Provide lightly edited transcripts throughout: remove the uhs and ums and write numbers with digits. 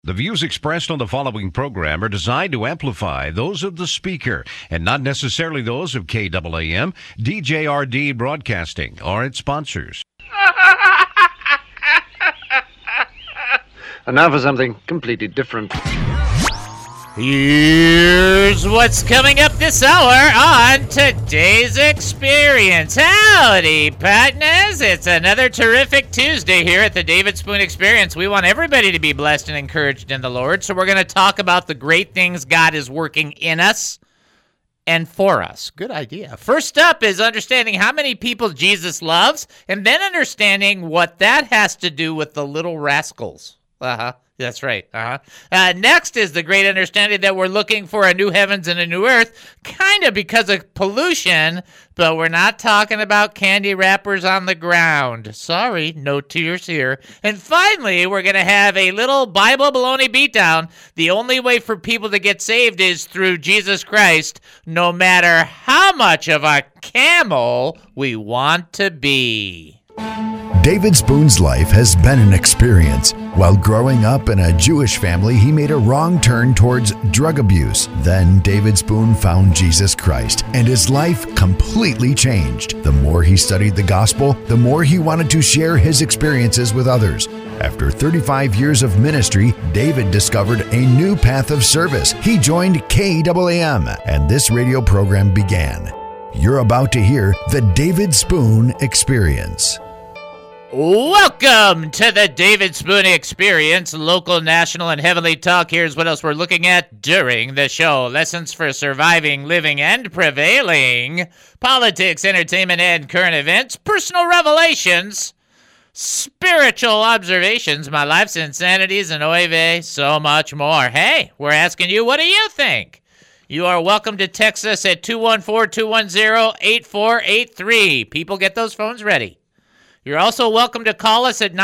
The views expressed on the following program are designed to amplify those of the speaker and not necessarily those of KAAM, DJRD Broadcasting, or its sponsors. And now for something completely different. Here's what's coming up this hour on today's experience. Howdy, partners. It's another terrific Tuesday here at the David Spoon Experience. We want everybody to be blessed and encouraged in the Lord, so we're going to talk about the great things God is working in us and for us. Good idea. First up is understanding how many people Jesus loves, and then understanding what that has to do with the little rascals. That's right. Next is the great understanding that we're looking for a new heavens and a new earth, kind of because of pollution, but we're not talking about candy wrappers on the ground. Sorry, no tears here. And finally, we're going to have a little Bible baloney beatdown. The only way for people to get saved is through Jesus Christ, no matter how much of a camel we want to be. David Spoon's life has been an experience. While growing up in a Jewish family, he made a wrong turn towards drug abuse. Then David Spoon found Jesus Christ, and his life completely changed. The more he studied the gospel, the more he wanted to share his experiences with others. After 35 years of ministry, David discovered a new path of service. He joined KAAM, and this radio program began. You're about to hear the David Spoon Experience. Welcome to the David Spoon Experience, local, national, and heavenly talk. Here's what else we're looking at during the show. Lessons for surviving, living, and prevailing. Politics, entertainment, and current events. Personal revelations. Spiritual observations. My life's insanities and oy vey, so much more. Hey, we're asking you, what do you think? You are welcome to text us at 214-210-8483. People, get those phones ready. You're also welcome to call us at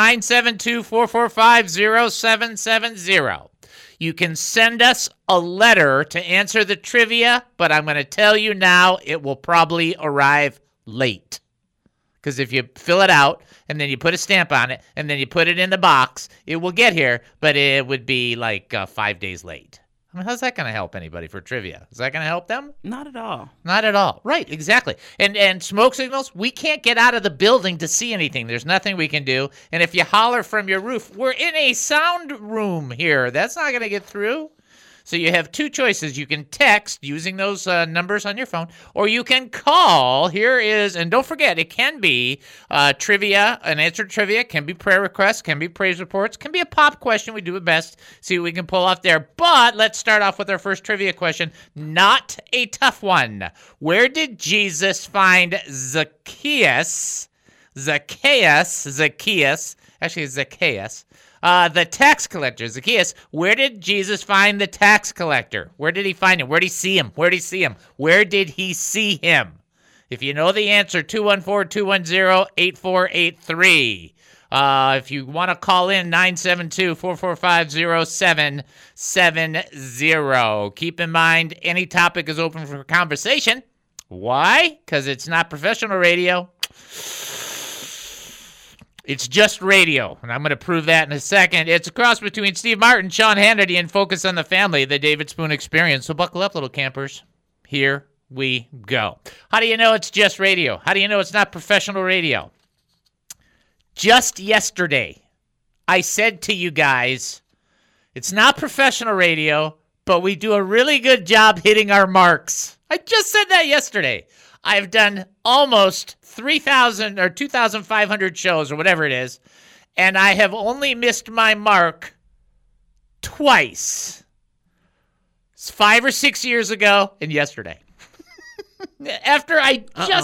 972-445-0770. You can send us a letter to answer the trivia, but I'm going to tell you now it will probably arrive late. Because if you fill it out and then you put a stamp on it and then you put it in the box, it will get here, but it would be like 5 days late. I mean, how's that going to help anybody for trivia? Is that going to help them? Not at all. Not at all. Right, exactly. And smoke signals, we can't get out of the building to see anything. There's nothing we can do. And if you holler from your roof, we're in a sound room here. That's not going to get through. So you have two choices. You can text using those numbers on your phone, or you can call. Here is, and don't forget, it can be trivia, an answer to trivia, can be prayer requests, can be praise reports, can be a pop question. We do our best, see what we can pull off there. But let's start off with our first trivia question. Not a tough one. Where did Jesus find Zacchaeus, the tax collector, Zacchaeus? Where did Jesus find the tax collector? Where did he find him? Where did he see him? Where did he see him? If you know the answer, 214-210-8483. If you want to call in, 972-445-0770. Keep in mind, any topic is open for conversation. Why? Because it's not professional radio. It's just radio, and I'm going to prove that in a second. It's a cross between Steve Martin, Sean Hannity, and Focus on the Family, the David Spoon Experience. So buckle up, little campers. Here we go. How do you know it's just radio? How do you know it's not professional radio? Just yesterday, I said to you guys, it's not professional radio, but we do a really good job hitting our marks. I just said that yesterday. I've done almost 3,000 or 2,500 shows or whatever it is, and I have only missed my mark twice. It's 5 or 6 years ago and yesterday. After I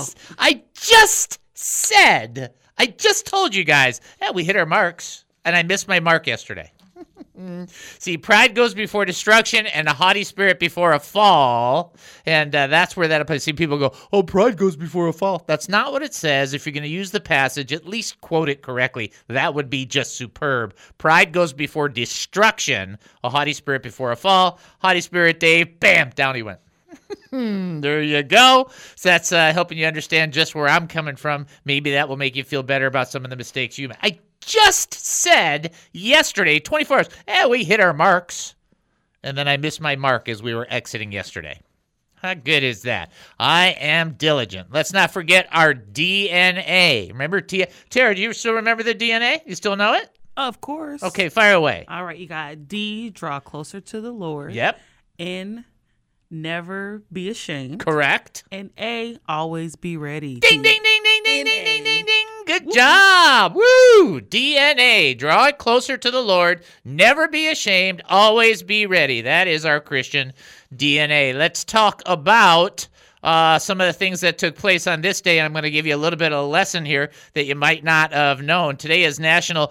just told you guys, yeah, we hit our marks, and I missed my mark yesterday. See, pride goes before destruction and a haughty spirit before a fall. And that's where that applies. See, people go, oh, pride goes before a fall. That's not what it says. If you're going to use the passage, at least quote it correctly. That would be just superb. Pride goes before destruction, a haughty spirit before a fall. Haughty spirit, Dave, bam, down he went. There you go. So that's helping you understand just where I'm coming from. Maybe that will make you feel better about some of the mistakes you made. I just said yesterday, 24 hours, we hit our marks. And then I missed my mark as we were exiting yesterday. How good is that? I am diligent. Let's not forget our DNA. Remember, Tara, do you still remember the DNA? You still know it? Of course. Okay, fire away. All right, you got D, draw closer to the Lord. Yep. N, never be ashamed. Correct. And A, always be ready. Ding, ding, ding, ding, ding, ding, ding, ding, ding. Good job. Woo! DNA. Draw it closer to the Lord. Never be ashamed. Always be ready. That is our Christian DNA. Let's talk about some of the things that took place on this day. I'm going to give you a little bit of a lesson here that you might not have known. Today is National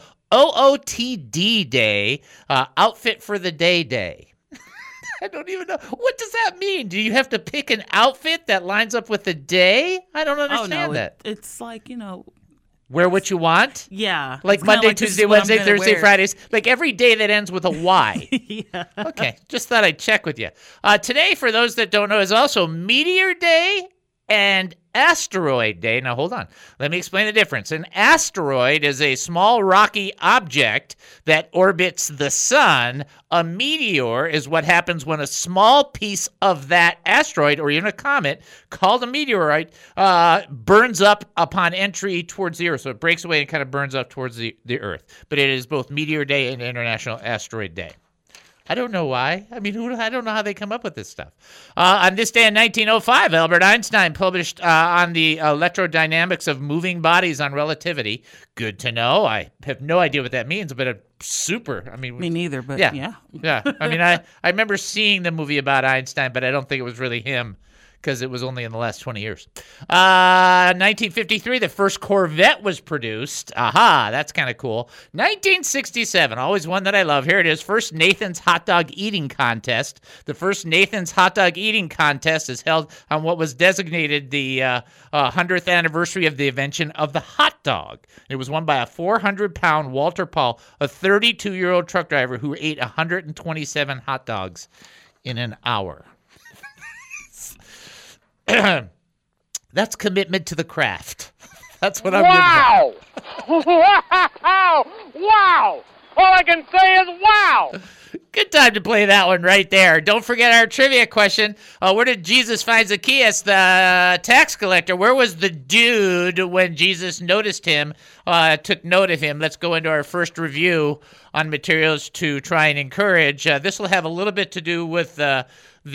OOTD Day, Outfit for the Day. I don't even know. What does that mean? Do you have to pick an outfit that lines up with the day? I don't understand that. It's like, wear what you want? Yeah. Like Monday, Tuesday, Wednesday, Thursday, Fridays. Like every day that ends with a Y. Yeah. Okay. Just thought I'd check with you. Today, for those that don't know, is also Meteor Day and Asteroid Day. Now, hold on. Let me explain the difference. An asteroid is a small rocky object that orbits the sun. A meteor is what happens when a small piece of that asteroid or even a comet called a meteorite burns up upon entry towards the Earth. So it breaks away and kind of burns up towards the Earth. But it is both Meteor Day and International Asteroid Day. I don't know why. I mean, I don't know how they come up with this stuff. On this day in 1905, Albert Einstein published on the electrodynamics of moving bodies on relativity. Good to know. I have no idea what that means, but super. I mean, me neither, but yeah. I mean, I remember seeing the movie about Einstein, but I don't think it was really him, because it was only in the last 20 years. 1953, the first Corvette was produced. Aha, that's kind of cool. 1967, always one that I love. Here it is, first Nathan's Hot Dog Eating Contest. The first Nathan's Hot Dog Eating Contest is held on what was designated the 100th anniversary of the invention of the hot dog. It was won by a 400-pound Walter Paul, a 32-year-old truck driver who ate 127 hot dogs in an hour. That's commitment to the craft. That's what I'm Wow! Wow! All I can say is wow! Good time to play that one right there. Don't forget our trivia question. Where did Jesus find Zacchaeus, the tax collector? Where was the dude when Jesus noticed him, took note of him? Let's go into our first review on materials to try and encourage. This will have a little bit to do with the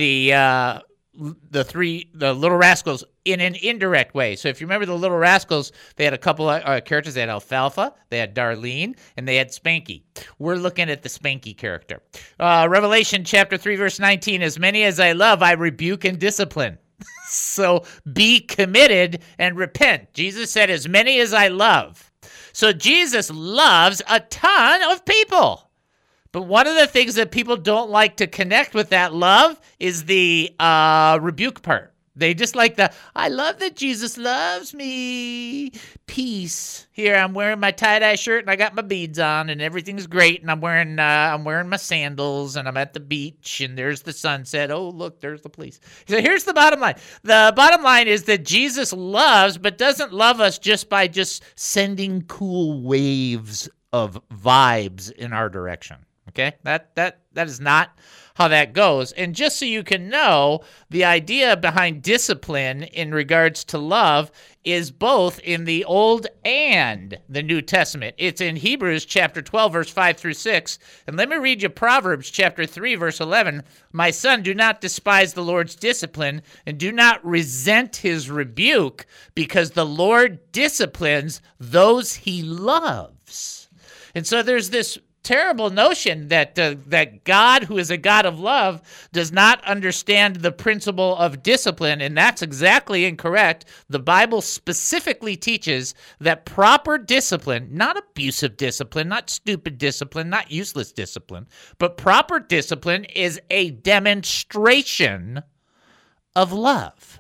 Little Rascals in an indirect way. So if you remember the Little Rascals, they had a couple of characters. They had Alfalfa, they had Darlene, and they had Spanky. We're looking at the Spanky character. Revelation chapter 3, verse 19, as many as I love, I rebuke and discipline. So be committed and repent. Jesus said, as many as I love. So Jesus loves a ton of people. But one of the things that people don't like to connect with that love is the rebuke part. They just like I love that Jesus loves me. Peace. Here, I'm wearing my tie-dye shirt and I got my beads on and everything's great. And I'm wearing my sandals and I'm at the beach and there's the sunset. Oh, look, there's the police. So here's the bottom line. The bottom line is that Jesus loves, but doesn't love us just by just sending cool waves of vibes in our direction. Okay, that is not how that goes. And just so you can know, the idea behind discipline in regards to love is both in the Old and the New Testament. It's in Hebrews chapter 12, verse 5 through 6. And let me read you Proverbs chapter 3, verse 11. My son, do not despise the Lord's discipline and do not resent his rebuke, because the Lord disciplines those he loves. And so there's this terrible notion that that God, who is a God of love, does not understand the principle of discipline, and that's exactly incorrect. The Bible specifically teaches that proper discipline, not abusive discipline, not stupid discipline, not useless discipline, but proper discipline is a demonstration of love.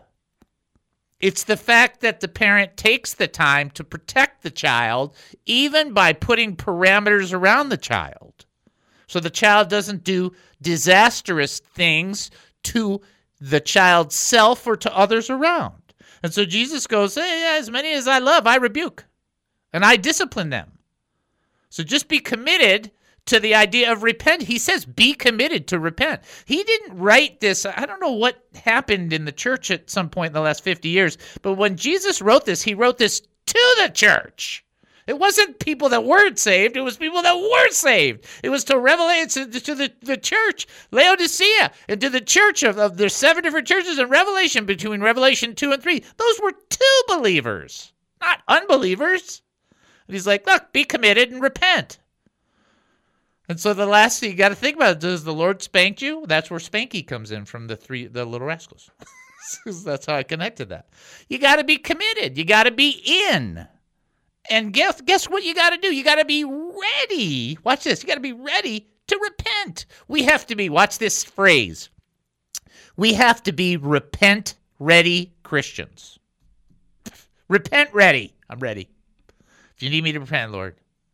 It's the fact that the parent takes the time to protect the child, even by putting parameters around the child, so the child doesn't do disastrous things to the child's self or to others around. And so Jesus goes, hey, as many as I love, I rebuke, and I discipline them. So just be committed to the idea of repent. He says, be committed to repent. He didn't write this. I don't know what happened in the church at some point in the last 50 years, but when Jesus wrote this, he wrote this to the church. It wasn't people that weren't saved. It was people that were saved. It was to revelate to the church, Laodicea, and to the church of there's 7 different churches in Revelation between Revelation 2 and 3. Those were to believers, not unbelievers. And he's like, look, be committed and repent. And so the last thing you got to think about, does the Lord spank you? That's where Spanky comes in from the Little Rascals. That's how I connected that. You got to be committed. You got to be in. And guess what you got to do? You got to be ready. Watch this. You got to be ready to repent. We have to be, watch this phrase. We have to be repent-ready Christians. Repent ready. I'm ready. If you need me to repent, Lord.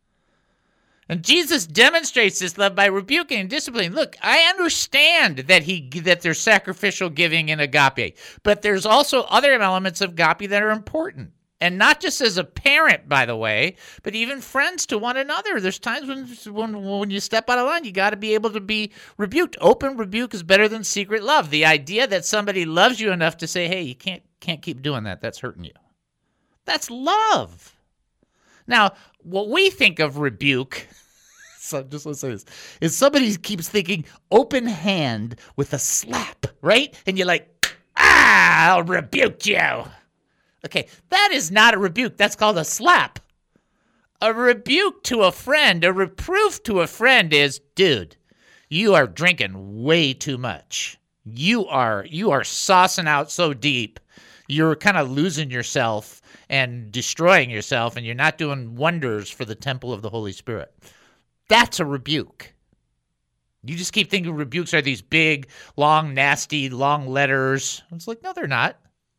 And Jesus demonstrates this love by rebuking and disciplining. Look, I understand that there's sacrificial giving in agape, but there's also other elements of agape that are important. And not just as a parent, by the way, but even friends to one another. There's times when you step out of line, you got to be able to be rebuked. Open rebuke is better than secret love. The idea that somebody loves you enough to say, hey, you can't keep doing that. That's hurting you. That's love. Now, what we think of rebuke, so just let's say this, is somebody keeps thinking open hand with a slap, right? And you're like, I'll rebuke you. Okay, that is not a rebuke. That's called a slap. A rebuke to a friend, a reproof to a friend is, dude, you are drinking way too much. You are saucing out so deep. You're kind of losing yourself and destroying yourself, and you're not doing wonders for the temple of the Holy Spirit. That's a rebuke. You just keep thinking rebukes are these big, long, nasty, long letters. It's like, no, they're not.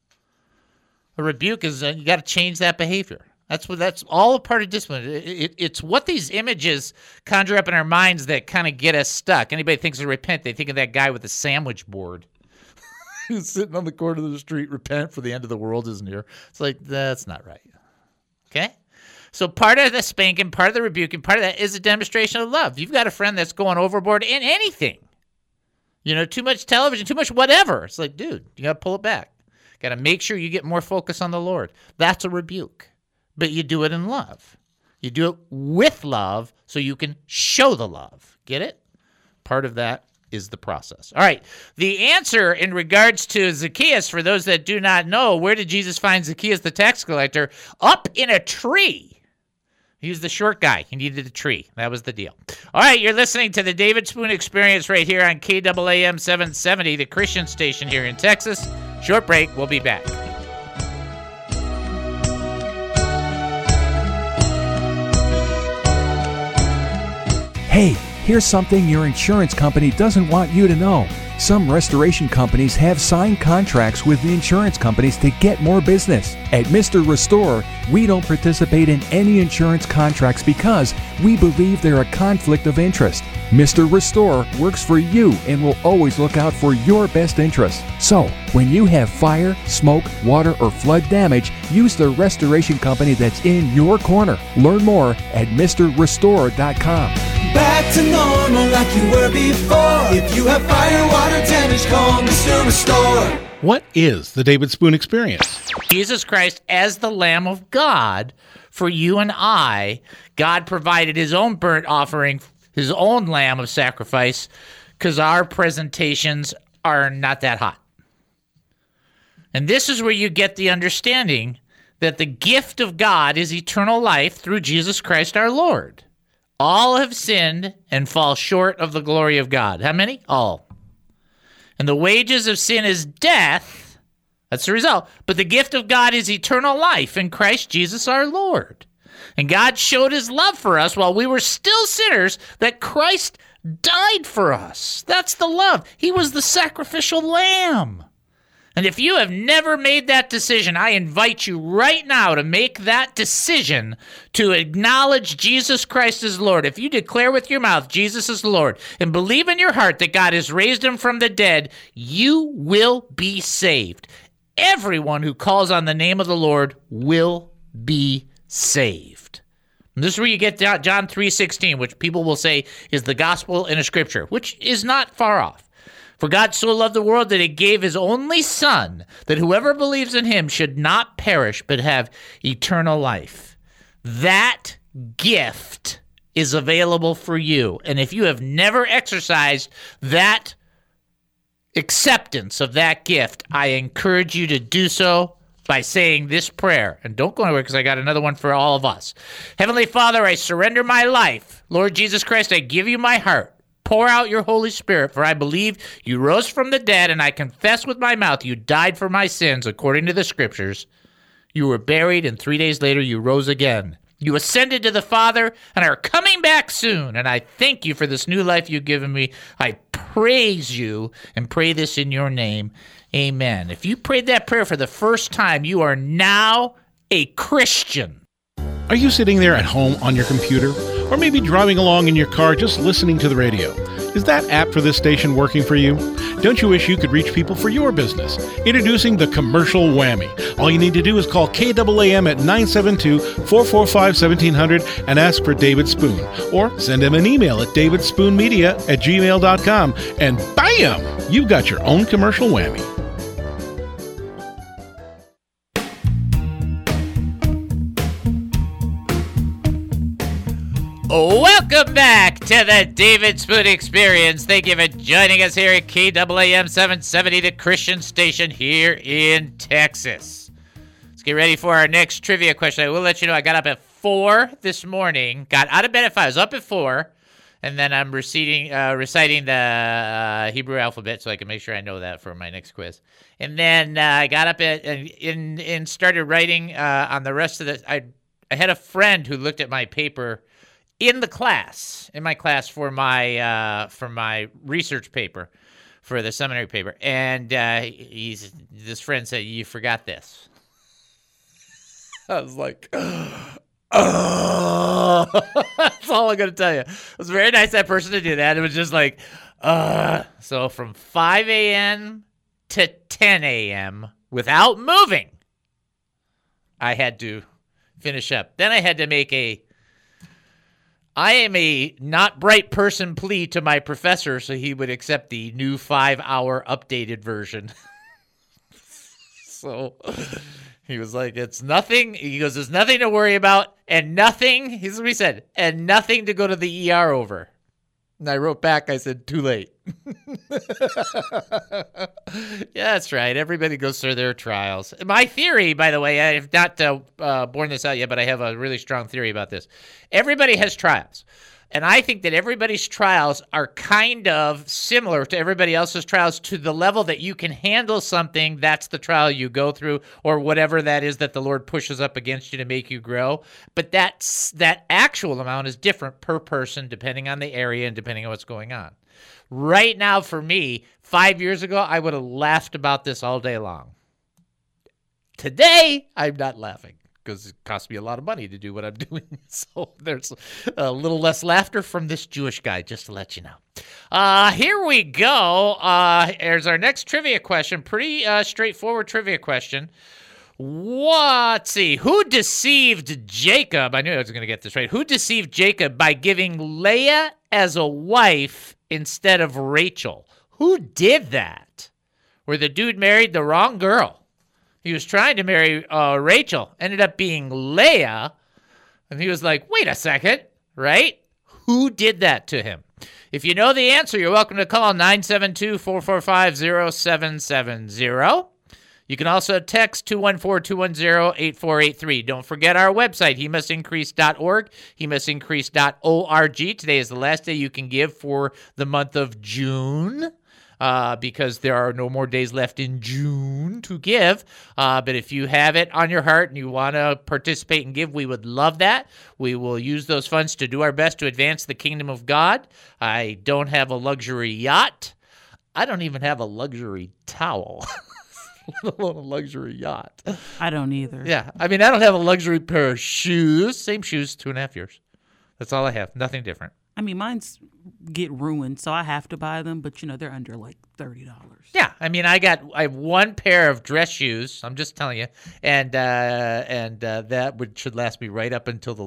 A rebuke is you got to change that behavior. That's all a part of discipline. It's what these images conjure up in our minds that kind of get us stuck. Anybody thinks of repent, they think of that guy with the sandwich board. He's sitting on the corner of the street, repent for the end of the world is near. It's like, that's not right. Okay? So part of the spanking, part of the rebuking, part of that is a demonstration of love. You've got a friend that's going overboard in anything. Too much television, too much whatever. It's like, dude, you got to pull it back. Got to make sure you get more focus on the Lord. That's a rebuke. But you do it in love. You do it with love so you can show the love. Get it? Part of that is the process. All right. The answer in regards to Zacchaeus, for those that do not know, where did Jesus find Zacchaeus the tax collector? Up in a tree. He was the short guy. He needed a tree. That was the deal. All right. You're listening to the David Spoon Experience right here on KAAM 770, the Christian station here in Texas. Short break. We'll be back. Hey, here's something your insurance company doesn't want you to know. Some restoration companies have signed contracts with the insurance companies to get more business. At Mr. Restore, we don't participate in any insurance contracts because we believe they're a conflict of interest. Mr. Restore works for you and will always look out for your best interest. So, when you have fire, smoke, water, or flood damage, use the restoration company that's in your corner. Learn more at MrRestore.com. Back to normal like you were before. If you have fire, water damage, call Mr. Restore. What is the David Spoon Experience? Jesus Christ as the Lamb of God for you and I. God provided his own burnt offering, his own lamb of sacrifice, because our presentations are not that hot. And this is where you get the understanding that the gift of God is eternal life through Jesus Christ our Lord. All have sinned and fall short of the glory of God. How many? All. And the wages of sin is death. That's the result. But the gift of God is eternal life in Christ Jesus our Lord. And God showed his love for us while we were still sinners, that Christ died for us. That's the love. He was the sacrificial lamb. And if you have never made that decision, I invite you right now to make that decision to acknowledge Jesus Christ as Lord. If you declare with your mouth Jesus is Lord and believe in your heart that God has raised him from the dead, you will be saved. Everyone who calls on the name of the Lord will be saved. And this is where you get John 3:16, which people will say is the gospel in a scripture, which is not far off. For God so loved the world that he gave his only son, that whoever believes in him should not perish but have eternal life. That gift is available for you. And if you have never exercised that acceptance of that gift, I encourage you to do so by saying this prayer. And don't go anywhere because I got another one for all of us. Heavenly Father, I surrender my life. Lord Jesus Christ, I give you my heart. Pour out your Holy Spirit, for I believe you rose from the dead, and I confess with my mouth you died for my sins according to the Scriptures. You were buried, and 3 days later you rose again. You ascended to the Father and are coming back soon, and I thank you for this new life you've given me. I praise you and pray this in your name. Amen. If you prayed that prayer for the first time, you are now a Christian. Are you sitting there at home on your computer? Or maybe driving along in your car just listening to the radio? Is that app for this station working for you? Don't you wish you could reach people for your business? Introducing the Commercial Whammy. All you need to do is call KAAM at 972-445-1700 and ask for David Spoon. Or send him an email at davidspoonmedia@gmail.com and bam! You've got your own Commercial Whammy. Welcome back to the David Spoon Experience. Thank you for joining us here at KAAM 770, the Christian station here in Texas. Let's get ready for our next trivia question. I will let you know I got up at 4 this morning. Got out of bed at 5. I was up at 4. And then I'm reciting the Hebrew alphabet so I can make sure I know that for my next quiz. And then I got up and started writing on the rest of the... I had a friend who looked at my paper in my class for my research paper for the seminary paper, and this friend said, "You forgot this." I was like, "Oh," that's all I'm gonna tell you. It was very nice that person to do that. It was just like, So from 5 a.m. to 10 a.m. without moving, I had to finish up. Then I had to make I am a not bright person plea to my professor so he would accept the new 5-hour updated version. So he was like, it's nothing. He goes, there's nothing to worry about and nothing. Here's what he said, and nothing to go to the ER over. And I wrote back, I said, too late. Yeah, that's right. Everybody goes through their trials. My theory, by the way, I have not borne this out yet, but I have a really strong theory about this. Everybody has trials. And I think that everybody's trials are kind of similar to everybody else's trials to the level that you can handle something. That's the trial you go through, or whatever that is that the Lord pushes up against you to make you grow. But that actual amount is different per person depending on the area and depending on what's going on. Right now, for me, 5 years ago, I would have laughed about this all day long. Today, I'm not laughing, because it costs me a lot of money to do what I'm doing. So there's a little less laughter from this Jewish guy, just to let you know. Here we go. Here's our next trivia question. Pretty straightforward trivia question. Let's see. Who deceived Jacob? I knew I was going to get this right. Who deceived Jacob by giving Leah as a wife instead of Rachel? Who did that? Where the dude married the wrong girl. He was trying to marry Rachel, ended up being Leah, and he was like, wait a second, right? Who did that to him? If you know the answer, you're welcome to call 972-445-0770. You can also text 214-210-8483. Don't forget our website, hemustincrease.org, hemustincrease.org. Today is the last day you can give for the month of June. Because there are no more days left in June to give. But if you have it on your heart and you want to participate and give, we would love that. We will use those funds to do our best to advance the kingdom of God. I don't have a luxury yacht. I don't even have a luxury towel, let alone a luxury yacht. I don't either. Yeah, I mean, I don't have a luxury pair of shoes. Same shoes, 2.5 years. That's all I have. Nothing different. I mean, mine's get ruined, so I have to buy them, but, they're under like $30. Yeah, I mean, I have one pair of dress shoes, I'm just telling you, and that should last me right up until the Lord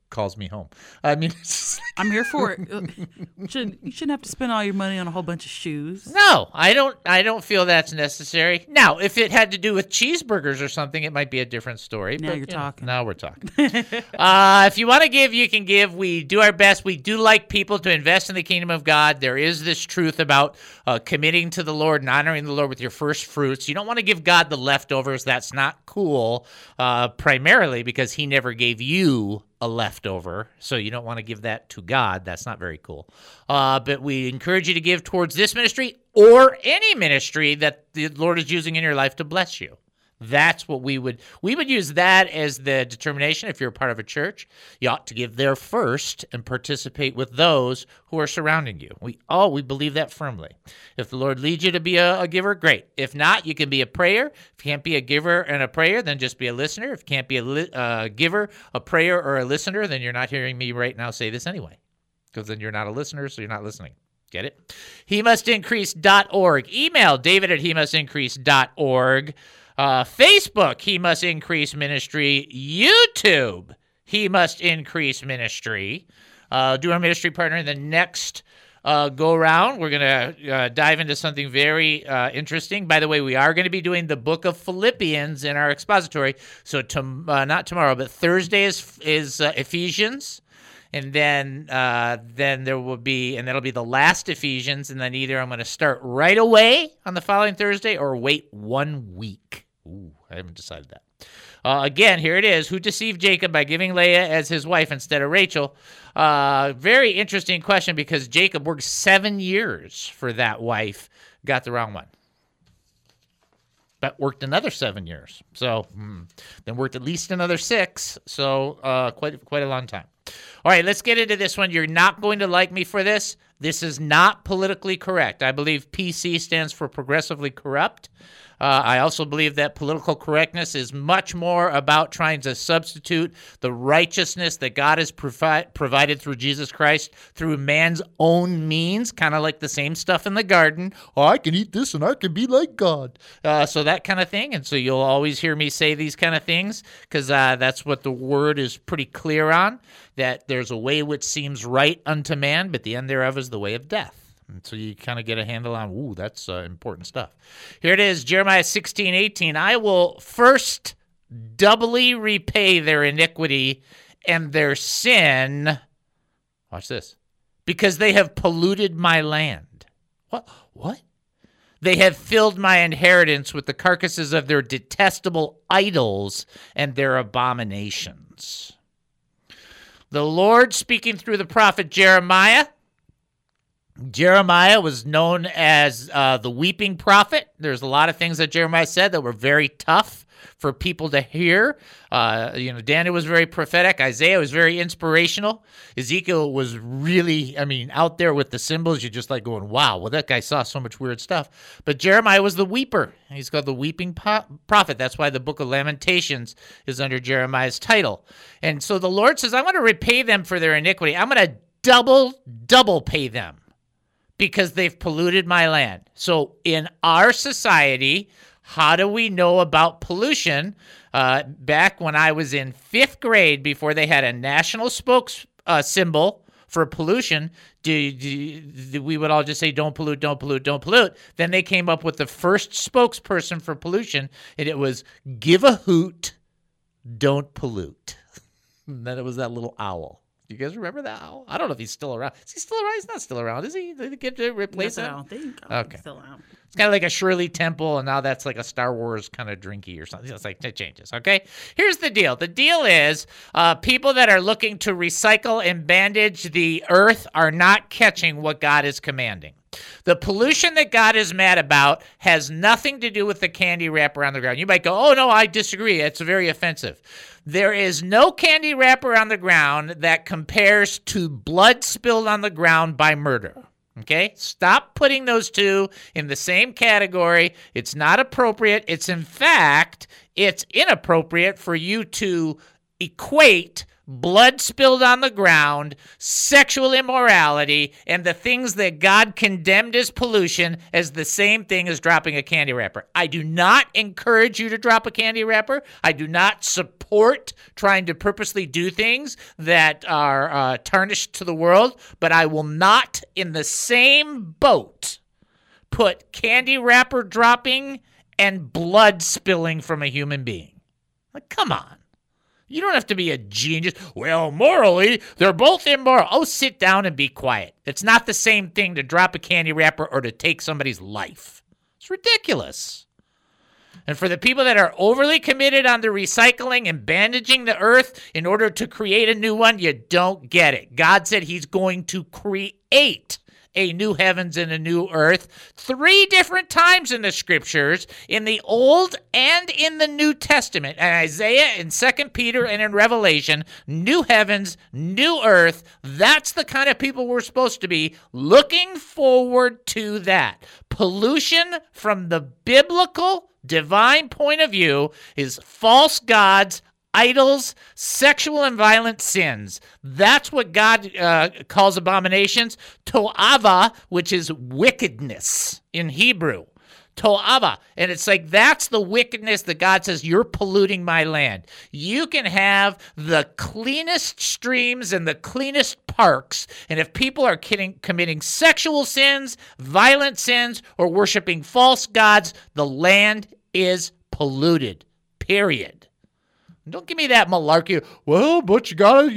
calls me home. I mean, it's just like, I'm here for it. You shouldn't have to spend all your money on a whole bunch of shoes. no, I don't feel that's necessary. Now, if it had to do with cheeseburgers or something, it might be a different story. Now but, you're talking. Now we're talking. If you want to give, you can give. We do our best. We do like people to invest in the kingdom of God. There is this truth about committing to the Lord and honoring the Lord with your first fruits. You don't want to give God the leftovers. That's not cool, primarily because he never gave you a leftover, so you don't want to give that to God. That's not very cool. But we encourage you to give towards this ministry or any ministry that the Lord is using in your life to bless you. That's what we would use that as the determination. If you're a part of a church, you ought to give there first and participate with those who are surrounding you. We believe that firmly. If the Lord leads you to be a giver, great. If not, you can be a prayer. If you can't be a giver and a prayer, then just be a listener. If you can't be a giver, a prayer, or a listener, then you're not hearing me right now say this anyway, because then you're not a listener, so you're not listening. Get it? HeMustIncrease.org. Email David@HeMustIncrease.org. Facebook, He Must Increase Ministry. YouTube, He Must Increase Ministry. Do our ministry partner in the next go-round. We're going to dive into something very interesting. By the way, we are going to be doing the book of Philippians in our expository. So not tomorrow, but Thursday is Ephesians. And then there will be, and that'll be the last Ephesians. And then either I'm going to start right away on the following Thursday or wait 1 week. Ooh, I haven't decided that. Again, here it is. Who deceived Jacob by giving Leah as his wife instead of Rachel? Very interesting question because Jacob worked 7 years for that wife, got the wrong one. But worked another 7 years. So then worked at least another 6. So quite a long time. All right, let's get into this one. You're not going to like me for this. This is not politically correct. I believe PC stands for progressively corrupt. I also believe that political correctness is much more about trying to substitute the righteousness that God has provided through Jesus Christ through man's own means, kind of like the same stuff in the garden. Oh, I can eat this and I can be like God. So that kind of thing. And so you'll always hear me say these kind of things because that's what the word is pretty clear on, that there's a way which seems right unto man, but the end thereof is the way of death. And so you kind of get a handle on, that's important stuff. Here it is, Jeremiah 16:18. I will first doubly repay their iniquity and their sin. Watch this. Because they have polluted my land. What? They have filled my inheritance with the carcasses of their detestable idols and their abominations. The Lord speaking through the prophet Jeremiah. Jeremiah was known as the weeping prophet. There's a lot of things that Jeremiah said that were very tough for people to hear. Daniel was very prophetic. Isaiah was very inspirational. Ezekiel was really, out there with the symbols. You're just like going, wow, well, that guy saw so much weird stuff. But Jeremiah was the weeper. He's called the weeping prophet. That's why the book of Lamentations is under Jeremiah's title. And so the Lord says, I'm going to repay them for their iniquity. I'm going to double pay them, because they've polluted my land. So in our society, how do we know about pollution? Back when I was in 5th grade, before they had a national symbol for pollution, we would all just say, don't pollute, don't pollute, don't pollute. Then they came up with the first spokesperson for pollution, and it was give a hoot, don't pollute. And then it was that little owl. Do you guys remember that owl? I don't know if he's still around. Is he still around? He's not still around, is he? Did they get to replace him? I don't think. Okay. He's still out. It's kind of like a Shirley Temple, and now that's like a Star Wars kind of drinky or something. It's like it changes, okay? Here's the deal. The deal is people that are looking to recycle and bandage the earth are not catching what God is commanding. The pollution that God is mad about has nothing to do with the candy wrapper on the ground. You might go, oh, no, I disagree. It's very offensive. There is no candy wrapper on the ground that compares to blood spilled on the ground by murder. Okay? Stop putting those two in the same category. It's not appropriate. It's inappropriate for you to equate blood spilled on the ground, sexual immorality, and the things that God condemned as pollution as the same thing as dropping a candy wrapper. I do not encourage you to drop a candy wrapper. I do not support trying to purposely do things that are tarnished to the world, but I will not, in the same boat, put candy wrapper dropping and blood spilling from a human being. Like, come on. You don't have to be a genius. Well, morally, they're both immoral. Oh, sit down and be quiet. It's not the same thing to drop a candy wrapper or to take somebody's life. It's ridiculous. And for the people that are overly committed on the recycling and bandaging the earth in order to create a new one, you don't get it. God said he's going to create a new heavens and a new earth 3 different times in the scriptures, in the Old and in the New Testament. In Isaiah, in 2 Peter, and in Revelation, new heavens, new earth. That's the kind of people we're supposed to be, looking forward to that. Pollution from the biblical, divine point of view is false gods, idols, sexual and violent sins. That's what God calls abominations. To'ava, which is wickedness in Hebrew. To'ava. And it's like, that's the wickedness that God says, you're polluting my land. You can have the cleanest streams and the cleanest parks, and if people are committing sexual sins, violent sins, or worshiping false gods, the land is polluted. Period. Don't give me that malarkey. Well, but you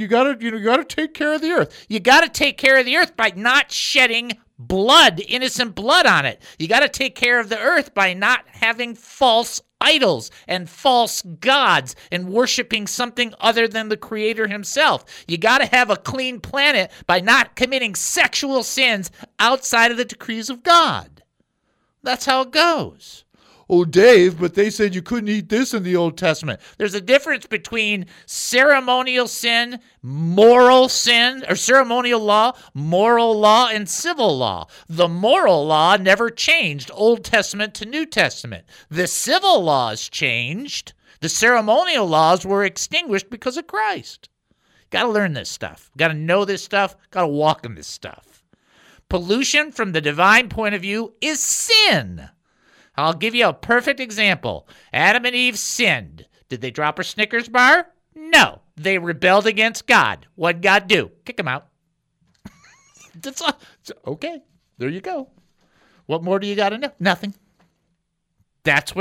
gotta take care of the earth. You gotta take care of the earth by not shedding blood, innocent blood on it. You gotta take care of the earth by not having false idols and false gods and worshiping something other than the Creator himself. You gotta have a clean planet by not committing sexual sins outside of the decrees of God. That's how it goes. Oh, Dave, but they said you couldn't eat this in the Old Testament. There's a difference between ceremonial sin, moral sin, or ceremonial law, moral law, and civil law. The moral law never changed, Old Testament to New Testament. The civil laws changed. The ceremonial laws were extinguished because of Christ. Got to learn this stuff. Got to know this stuff. Got to walk in this stuff. Pollution from the divine point of view is sin. I'll give you a perfect example. Adam and Eve sinned. Did they drop a Snickers bar? No. They rebelled against God. What'd God do? Kick them out. That's all. Okay, there you go. What more do you got to know? Nothing. That's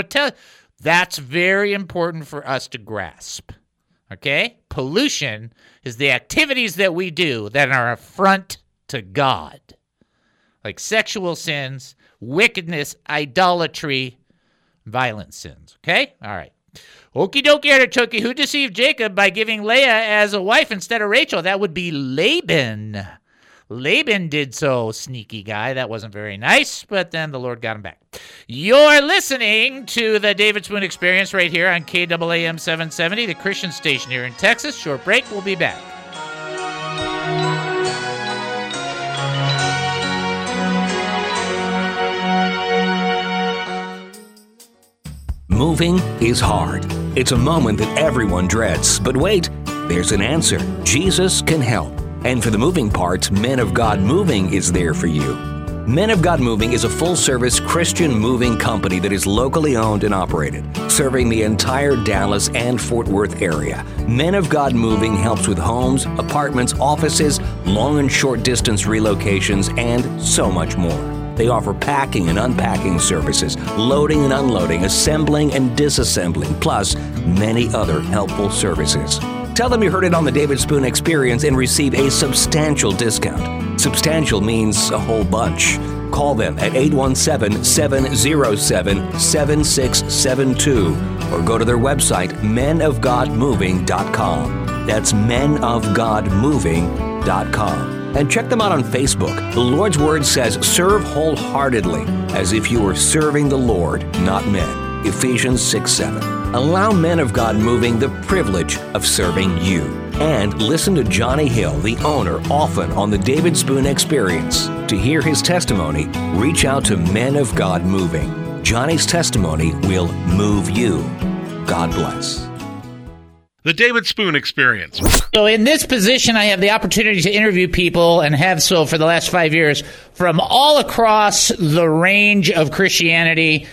very important for us to grasp. Okay? Pollution is the activities that we do that are an affront to God. Like sexual sins, wickedness, idolatry, violent sins. Okay? All right. Okie dokie, artichoke. Who deceived Jacob by giving Leah as a wife instead of Rachel? That would be Laban. Laban did so, sneaky guy. That wasn't very nice, but then the Lord got him back. You're listening to the David Spoon Experience right here on KAAM 770, the Christian station here in Texas. Short break. We'll be back. Moving is hard. It's a moment that everyone dreads. But wait, there's an answer. Jesus can help. And for the moving parts, Men of God Moving is there for you. Men of God Moving is a full-service Christian moving company that is locally owned and operated, serving the entire Dallas and Fort Worth area. Men of God Moving helps with homes, apartments, offices, long and short distance relocations, and so much more. They offer packing and unpacking services, loading and unloading, assembling and disassembling, plus many other helpful services. Tell them you heard it on the David Spoon Experience and receive a substantial discount. Substantial means a whole bunch. Call them at 817-707-7672 or go to their website, menofgodmoving.com. That's menofgodmoving.com. And check them out on Facebook. The Lord's Word says, serve wholeheartedly, as if you were serving the Lord, not men. Ephesians 6:7. Allow Men of God Moving the privilege of serving you. And listen to Johnny Hill, the owner, often on the David Spoon Experience. To hear his testimony, reach out to Men of God Moving. Johnny's testimony will move you. God bless. The David Spoon Experience. So in this position, I have the opportunity to interview people, and have so for the last 5 years, from all across the range of Christianity,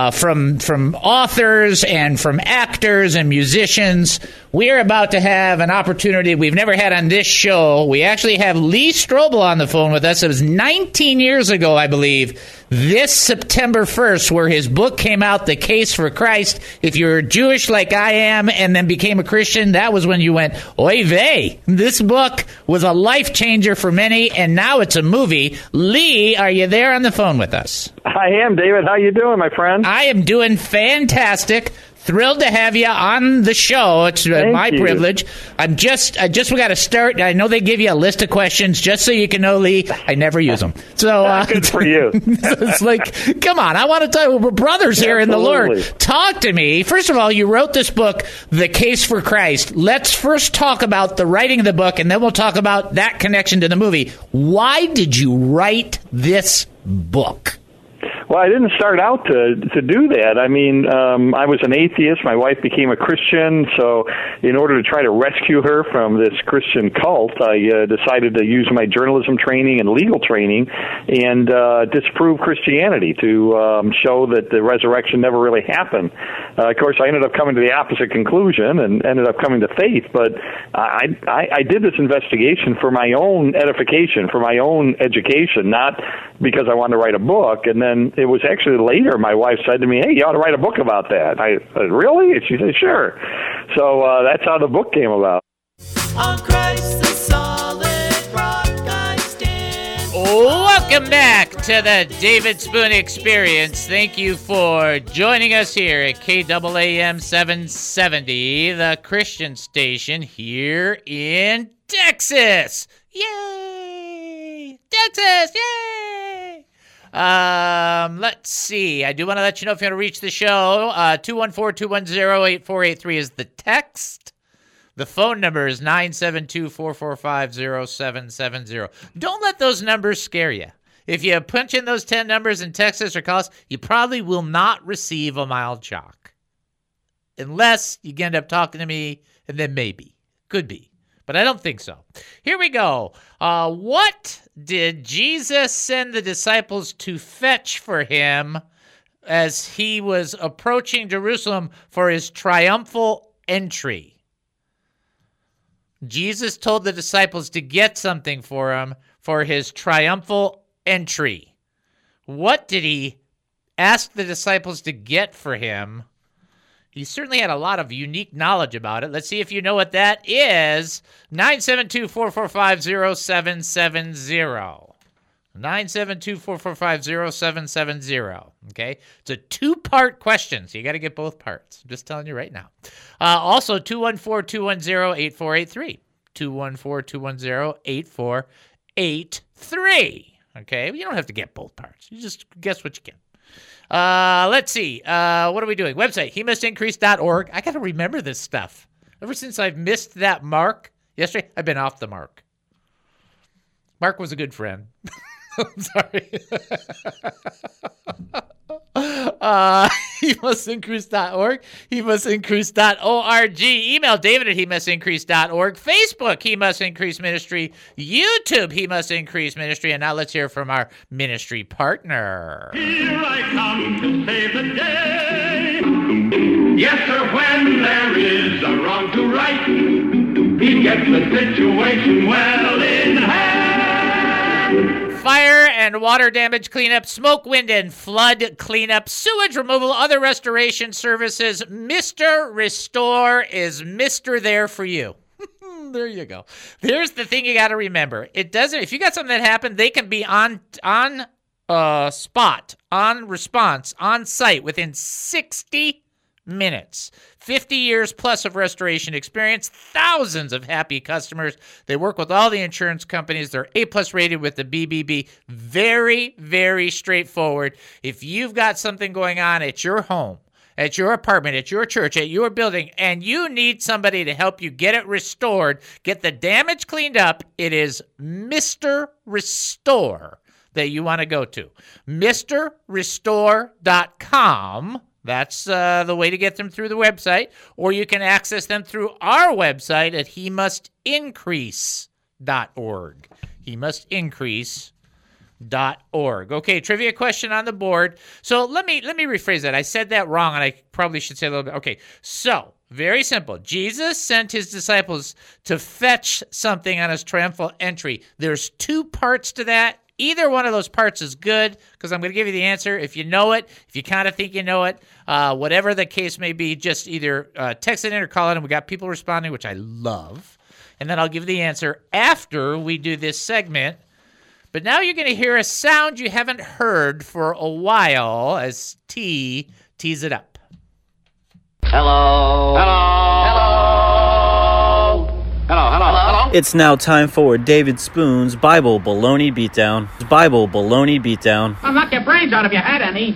from authors and from actors and musicians. We are about to have an opportunity we've never had on this show. We actually have Lee Strobel on the phone with us. It was 19 years ago, I believe, this September 1st, where his book came out, The Case for Christ. If you're Jewish like I am and then became a Christian, that was when you went, oy vey. This book was a life changer for many, and now it's a movie. Lee, are you there on the phone with us? I am, David. How you doing, my friend? I am doing fantastic. Thrilled to have you on the show. It's my privilege. We got to start. I know they give you a list of questions just so you can know, Lee. I never use them. So good for you. It's like, come on. I want to talk. We're brothers here in the Lord. Talk to me. First of all, you wrote this book, The Case for Christ. Let's first talk about the writing of the book, and then we'll talk about that connection to the movie. Why did you write this book? Well, I didn't start out to do that. I mean, I was an atheist. My wife became a Christian, so in order to try to rescue her from this Christian cult, I decided to use my journalism training and legal training and disprove Christianity to show that the resurrection never really happened. Of course, I ended up coming to the opposite conclusion and ended up coming to faith, but I did this investigation for my own edification, for my own education, not because I wanted to write a book. And then it was actually later my wife said to me, hey, you ought to write a book about that. I said, really? And she said, sure. So that's how the book came about. On Christ the solid rock I stand. Welcome back to the David Spoon Experience. Thank you for joining us here at KAAM 770, the Christian station here in Texas. Yay! Texas! Yay! Let's see. I do want to let you know if you want to reach the show. 214-210-8483 is the text. The phone number is 972-445-0770. Don't let those numbers scare you. If you punch in those 10 numbers and text us or call us, you probably will not receive a mild shock. Unless you end up talking to me, and then maybe. Could be. But I don't think so. Here we go. What did Jesus send the disciples to fetch for him as he was approaching Jerusalem for his triumphal entry? Jesus told the disciples to get something for him for his triumphal entry. What did he ask the disciples to get for him? He certainly had a lot of unique knowledge about it. Let's see if you know what that is. 972-445-0770. 972-445-0770. Okay? It's a two-part question, so you got to get both parts. I'm just telling you right now. Also, 214-210-8483. 214-210-8483. Okay? You don't have to get both parts. You just guess what you can. Let's see. What are we doing? Website, hemustincrease.org. I got to remember this stuff. Ever since I've missed that mark yesterday, I've been off the mark. Mark was a good friend. I'm sorry. hemustincrease.org, hemustincrease.org. Email David at hemustincrease.org. Facebook, He Must Increase Ministry. YouTube, He Must Increase Ministry. And now let's hear from our ministry partner. Here I come to save the day. Yes, sir, when there is a wrong to right, he gets the situation well in hand. Fire and water damage cleanup, smoke, wind, and flood cleanup, sewage removal, other restoration services. Mr. Restore is Mr. There for you. There you go. Here's the thing you got to remember. It doesn't. If you got something that happened, they can be on spot, on response, on site within 60 minutes. 50 years plus of restoration experience, thousands of happy customers. They work with all the insurance companies. They're A+ rated with the BBB. Very, very straightforward. If you've got something going on at your home, at your apartment, at your church, at your building, and you need somebody to help you get it restored, get the damage cleaned up, it is Mr. Restore that you want to go to. MrRestore.com. That's the way to get them through the website, or you can access them through our website at hemustincrease.org. Hemustincrease.org. Okay, trivia question on the board. So let me rephrase that. I said that wrong, and I probably should say a little bit. Okay, so very simple. Jesus sent his disciples to fetch something on his triumphal entry. There's 2 parts to that. Either one of those parts is good, because I'm going to give you the answer. If you know it, if you kind of think you know it, whatever the case may be, just either text it in or call it, and we got people responding, which I love. And then I'll give the answer after we do this segment. But now you're going to hear a sound you haven't heard for a while as T tees it up. Hello. Hello. Hello. Hello. Hello. Hello. It's now time for David Spoon's Bible Baloney Beatdown. Bible Baloney Beatdown. I'll knock your brains out if you had any.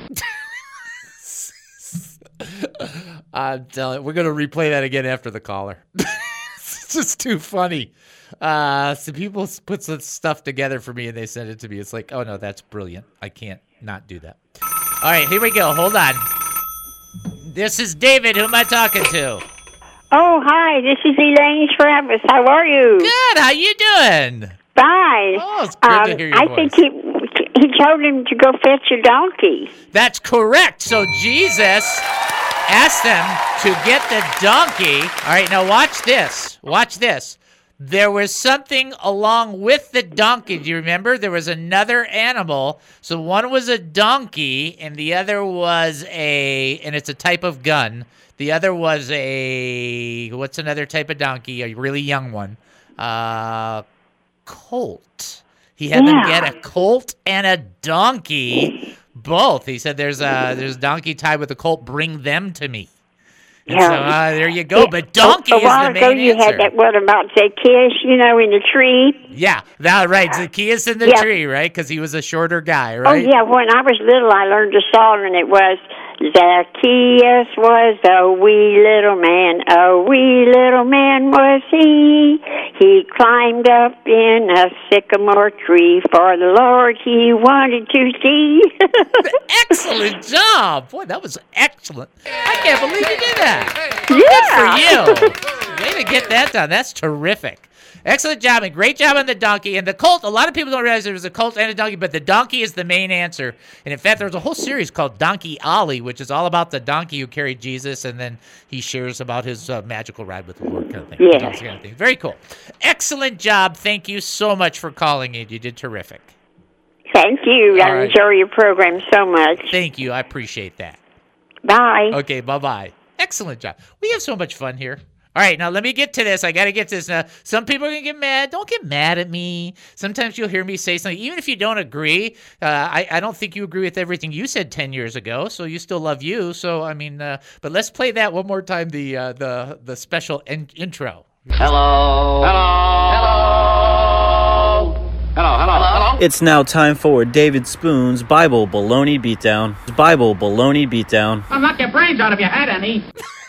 I'm telling you, we're going to replay that again after the caller. It's just too funny. So people put some stuff together for me and they send it to me. It's like, oh no, that's brilliant. I can't not do that. All right, here we go. Hold on. This is David. Who am I talking to? Oh, hi. This is Elaine Travis. How are you? Good. How you doing? Fine. Oh, it's good to hear your I voice. think he told him to go fetch a donkey. That's correct. So Jesus asked them to get the donkey. All right, now watch this. Watch this. There was something along with the donkey. Do you remember? There was another animal. So one was a donkey, and the other was and it's a type of gun. The other was what's another type of donkey? A really young one. Colt. He had them get a colt and a donkey, both. He said, there's a donkey tied with a colt. Bring them to me. And so there you go. But donkey is the main answer. A while ago you had that one about Zacchaeus, in the tree. Yeah, right. Zacchaeus in the tree, right? Because he was a shorter guy, right? Oh, yeah. When I was little, I learned a song, and it was, Zacchaeus was a wee little man was he. He climbed up in a sycamore tree, for the Lord he wanted to see. Excellent job. Boy, that was excellent. I can't believe you did that. Yeah. Good for you. Way to get that done. That's terrific. Excellent job, and great job on the donkey. And the colt, a lot of people don't realize there was a colt and a donkey, but the donkey is the main answer. And in fact, there was a whole series called Donkey Ollie, which is all about the donkey who carried Jesus, and then he shares about his magical ride with the Lord kind of thing. Yeah. Kind of thing. Very cool. Excellent job. Thank you so much for calling in. You did terrific. Thank you. I enjoy your program so much. Thank you. I appreciate that. Bye. Okay, bye-bye. Excellent job. We have so much fun here. All right, now let me get to this. I got to get to this. Now, some people are going to get mad. Don't get mad at me. Sometimes you'll hear me say something. Even if you don't agree, I don't think you agree with everything you said 10 years ago, so you still love you. So, I mean, but let's play that one more time, the special intro. Hello. Hello. Hello. Hello. Hello. Hello. It's now time for David Spoon's Bible Baloney Beatdown. Bible Baloney Beatdown. I'll knock your brains out if you had any.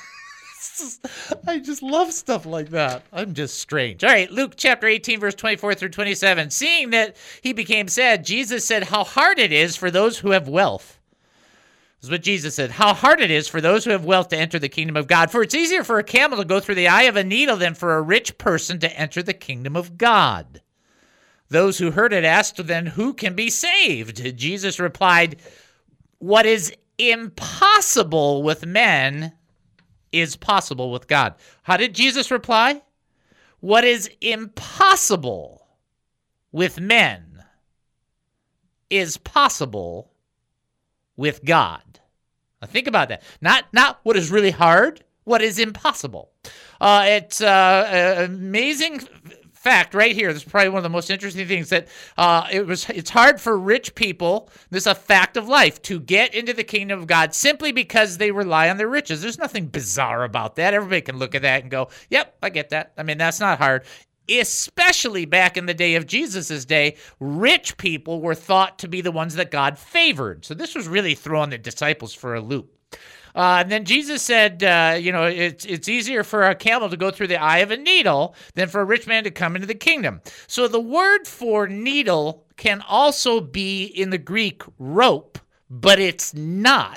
I just love stuff like that. I'm just strange. All right, Luke chapter 18, verse 24 through 27. Seeing that he became sad, Jesus said, how hard it is for those who have wealth. This is what Jesus said. How hard it is for those who have wealth to enter the kingdom of God. For it's easier for a camel to go through the eye of a needle than for a rich person to enter the kingdom of God. Those who heard it asked, then who can be saved? Jesus replied, what is impossible with men is possible with God. How did Jesus reply? What is impossible with men is possible with God. Now think about that. Not what is really hard, what is impossible. It's an amazing fact right here. This is probably one of the most interesting things that it's hard for rich people, this is a fact of life, to get into the kingdom of God simply because they rely on their riches. There's nothing bizarre about that. Everybody can look at that and go, yep, I get that. I mean, that's not hard. Especially back in the day of Jesus' day, rich people were thought to be the ones that God favored. So this was really throwing the disciples for a loop. And then Jesus said, it's easier for a camel to go through the eye of a needle than for a rich man to come into the kingdom. So the word for needle can also be in the Greek rope, but it's not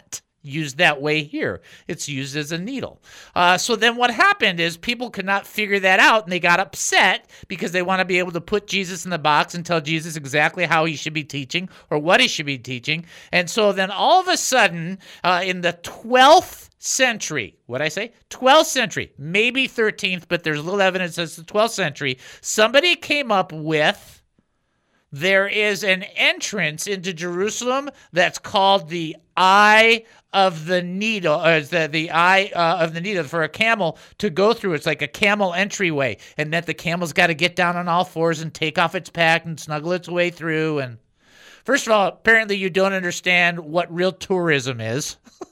used that way here. It's used as a needle. So then what happened is people could not figure that out, and they got upset because they want to be able to put Jesus in the box and tell Jesus exactly how he should be teaching or what he should be teaching. And so then all of a sudden, in the 12th century, what'd I say? 12th century, maybe 13th, but there's little evidence that it's the 12th century, somebody came up with there is an entrance into Jerusalem that's called the Eye of the Needle, or the Eye of the Needle for a camel to go through. It's like a camel entryway, and that the camel's got to get down on all fours and take off its pack and snuggle its way through. And first of all, apparently you don't understand what real tourism is.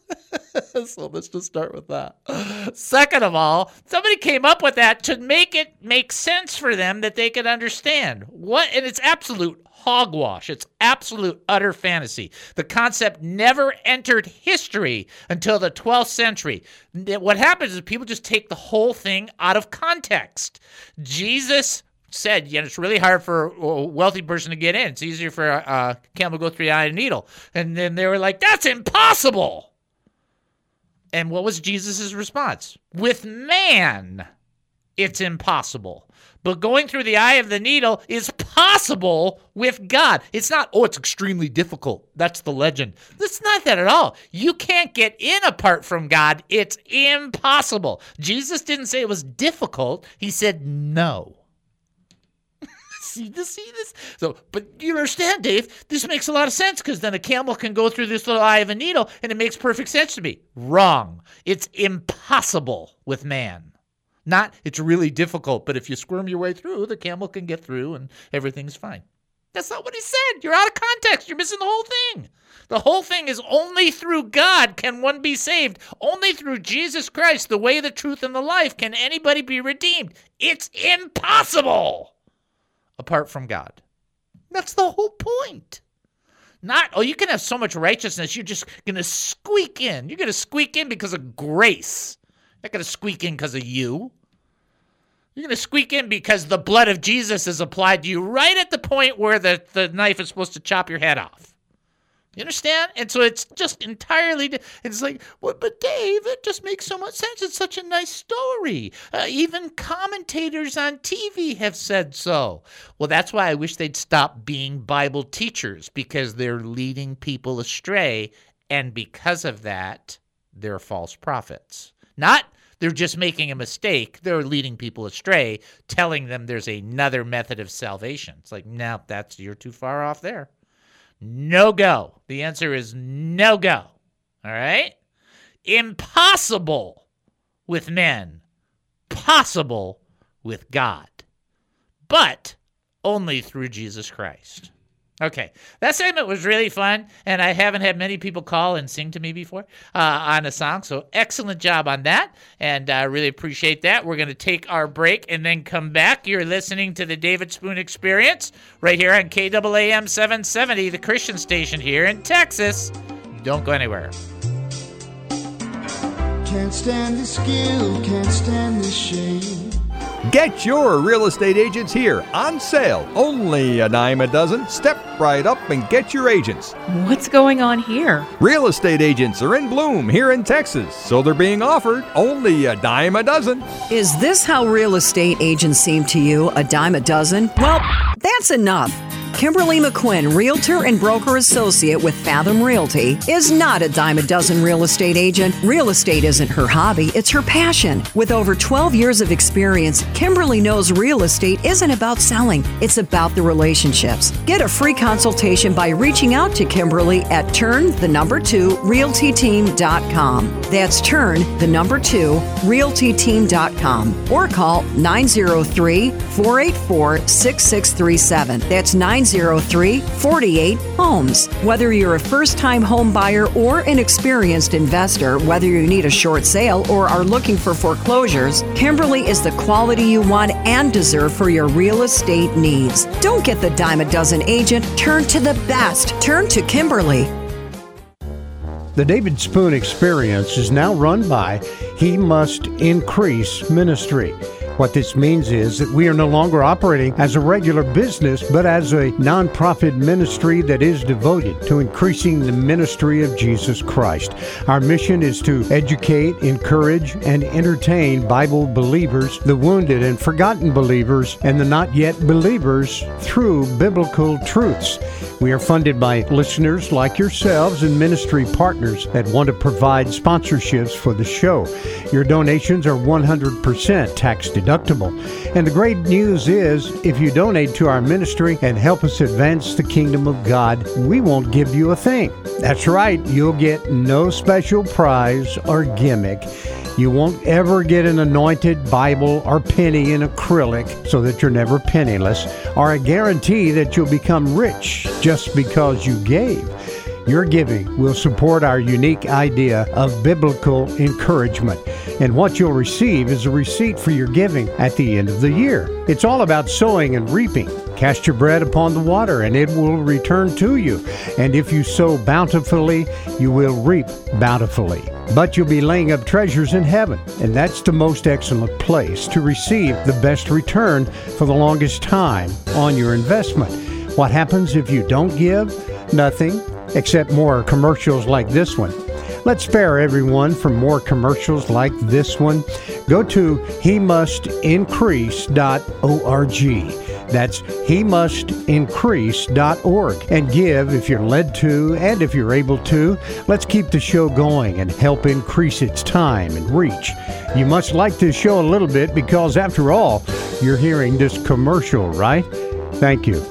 So let's just start with that. Second of all, somebody came up with that to make it make sense for them that they could understand. And it's absolute hogwash. It's absolute utter fantasy. The concept never entered history until the 12th century. What happens is people just take the whole thing out of context. Jesus said, it's really hard for a wealthy person to get in. It's easier for a camel to go through the eye of a needle. And then they were like, that's impossible. And what was Jesus' response? With man, it's impossible. But going through the eye of the needle is possible with God. It's not, it's extremely difficult. That's the legend. It's not that at all. You can't get in apart from God. It's impossible. Jesus didn't say it was difficult. He said no. See this? So, but you understand, Dave, this makes a lot of sense because then a camel can go through this little eye of a needle and it makes perfect sense to me. Wrong. It's impossible with man. Not, it's really difficult, but if you squirm your way through, the camel can get through and everything's fine. That's not what he said. You're out of context. You're missing the whole thing. The whole thing is only through God can one be saved. Only through Jesus Christ, the way, the truth, and the life, can anybody be redeemed. It's impossible apart from God. That's the whole point. Not, you can have so much righteousness, you're just going to squeak in. You're going to squeak in because of grace. You're not going to squeak in because of you. You're going to squeak in because the blood of Jesus is applied to you right at the point where the knife is supposed to chop your head off. You understand? And so it's just entirely, it's like, well, but Dave, it just makes so much sense. It's such a nice story. Even commentators on TV have said so. Well, that's why I wish they'd stop being Bible teachers, because they're leading people astray. And because of that, they're false prophets. Not they're just making a mistake. They're leading people astray, telling them there's another method of salvation. It's like, no, you're too far off there. No go. The answer is no go. All right? Impossible with men. Possible with God. But only through Jesus Christ. Okay, that segment was really fun, and I haven't had many people call and sing to me before on a song, so excellent job on that, and I really appreciate that. We're going to take our break and then come back. You're listening to the David Spoon Experience right here on KAAM 770, the Christian station here in Texas. Don't go anywhere. Can't stand the skill, can't stand the shame. Get your real estate agents here on sale. Only a dime a dozen. Step right up and get your agents. What's going on here? Real estate agents are in bloom here in Texas, so they're being offered only a dime a dozen. Is this how real estate agents seem to you, a dime a dozen? Well, that's enough. Kimberly McQuinn, Realtor and Broker Associate with Fathom Realty, is not a dime a dozen real estate agent. Real estate isn't her hobby, it's her passion. With over 12 years of experience, Kimberly knows real estate isn't about selling, it's about the relationships. Get a free consultation by reaching out to Kimberly at turn2realtyteam.com. That's turn2realtyteam.com. Or call 903-484-6637. That's 903-48-HOMES. Whether you're a first-time home buyer or an experienced investor, whether you need a short sale or are looking for foreclosures, Kimberly is the quality you want and deserve for your real estate needs. Don't get the dime a dozen agent. Turn to the best. Turn to Kimberly. The David Spoon Experience is now run by He Must Increase Ministry. What this means is that we are no longer operating as a regular business, but as a nonprofit ministry that is devoted to increasing the ministry of Jesus Christ. Our mission is to educate, encourage, and entertain Bible believers, the wounded and forgotten believers, and the not yet believers through biblical truths. We are funded by listeners like yourselves and ministry partners that want to provide sponsorships for the show. Your donations are 100% tax deductible. And the great news is, if you donate to our ministry and help us advance the kingdom of God, we won't give you a thing. That's right, you'll get no special prize or gimmick. You won't ever get an anointed Bible or penny in acrylic so that you're never penniless, or a guarantee that you'll become rich just because you gave. Your giving will support our unique idea of biblical encouragement. And what you'll receive is a receipt for your giving at the end of the year. It's all about sowing and reaping. Cast your bread upon the water, and it will return to you. And if you sow bountifully, you will reap bountifully. But you'll be laying up treasures in heaven, and that's the most excellent place to receive the best return for the longest time on your investment. What happens if you don't give? Nothing, except more commercials like this one. Let's spare everyone from more commercials like this one. Go to hemustincrease.org. That's hemustincrease.org, and give if you're led to and if you're able to. Let's keep the show going and help increase its time and reach. You must like this show a little bit because, after all, you're hearing this commercial, right? Thank you.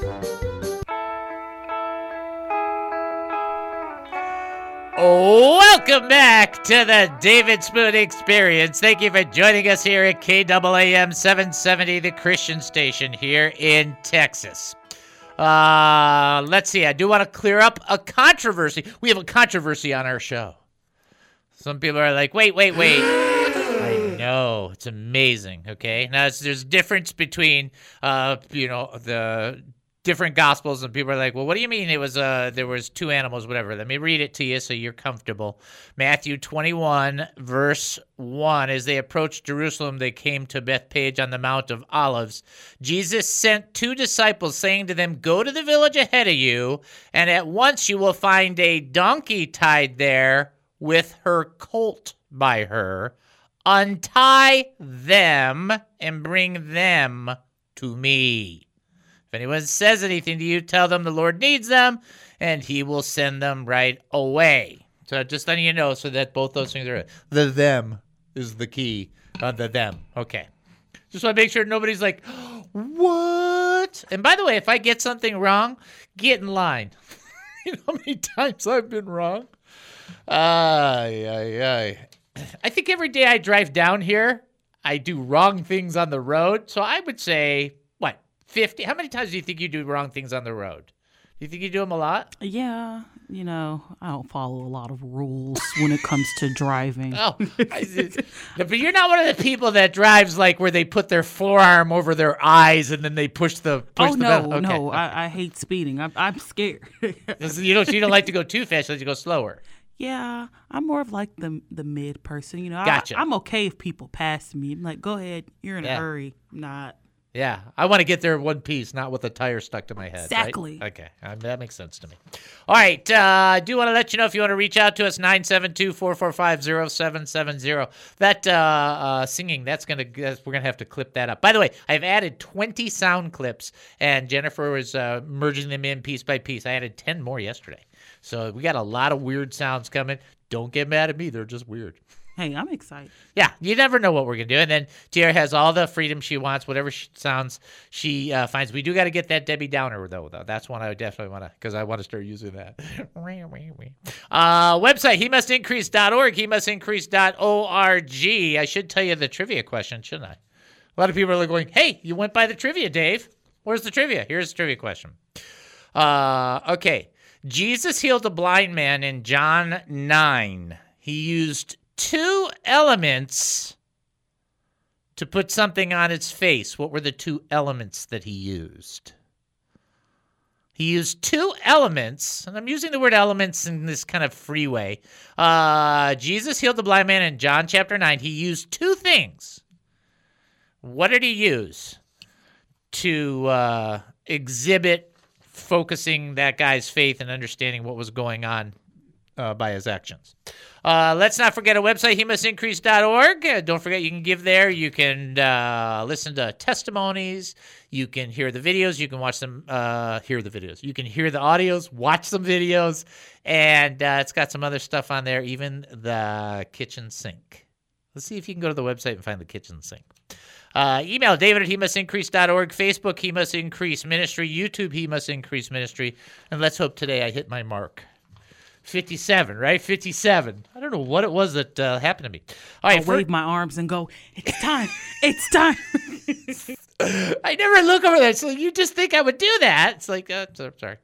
Welcome back to the David Spoon Experience. Thank you for joining us here at KAAM 770, the Christian station here in Texas. Let's see. I do want to clear up a controversy. We have a controversy on our show. Some people are like, wait. I know. It's amazing, okay? Now, there's a difference between, the different gospels, and people are like, well, what do you mean it was there was two animals, whatever? Let me read it to you so you're comfortable. Matthew 21 verse 1, as they approached Jerusalem, they came to Bethphage on the Mount of Olives. Jesus sent two disciples, saying to them, go to the village ahead of you, and at once you will find a donkey tied there with her colt by her. Untie them and bring them to me. If anyone says anything to you, tell them the Lord needs them, and he will send them right away. So just letting you know so that both those things are... The them is the key. The them. Okay. Just want to make sure nobody's like, what? And by the way, if I get something wrong, get in line. You know how many times I've been wrong? I think every day I drive down here, I do wrong things on the road. So I would say... 50. How many times do you think you do wrong things on the road? Do you think you do them a lot? Yeah. I don't follow a lot of rules when it comes to driving. But you're not one of the people that drives like where they put their forearm over their eyes and then they push the pedal. No. I hate speeding. I'm scared. You don't like to go too fast, so you go slower. Yeah, I'm more of like the mid person. Gotcha. I'm okay if people pass me. I'm like, go ahead. You're in a hurry. I'm not. Yeah, I want to get there in one piece, not with a tire stuck to my head. Exactly. Right? Okay, that makes sense to me. All right, I do want to let you know if you want to reach out to us, 972-445-0770. That singing, we're gonna have to clip that up. By the way, I've added 20 sound clips, and Jennifer was merging them in piece by piece. I added 10 more yesterday, so we got a lot of weird sounds coming. Don't get mad at me; they're just weird. Hey, I'm excited. Yeah, you never know what we're going to do. And then Tierra has all the freedom she wants, whatever sounds she finds. We do got to get that Debbie Downer, though. That's one I definitely want to, because I want to start using that. Website, hemustincrease.org, hemustincrease.org. I should tell you the trivia question, shouldn't I? A lot of people are going, hey, you went by the trivia, Dave. Where's the trivia? Here's the trivia question. Okay. Jesus healed a blind man in John 9. He used two elements to put something on its face. What were the two elements that he used? He used two elements, and I'm using the word elements in this kind of free way. Jesus healed the blind man in John chapter 9. He used two things. What did he use to exhibit focusing that guy's faith and understanding what was going on by his actions? Let's not forget a website, hemustincrease.org. Don't forget you can give there. You can listen to testimonies. You can hear the videos. You can watch them, hear the videos. You can hear the audios, watch some videos. And it's got some other stuff on there, even the kitchen sink. Let's see if you can go to the website and find the kitchen sink. Email David at hemustincrease.org, Facebook He Must Increase Ministry, YouTube He Must Increase Ministry, and let's hope today I hit my mark. 57, right? 57. I don't know what it was that happened to me. All right, I'll wave my arms and go, it's time. It's time. I never look over there, so you just think I would do that. It's like, sorry.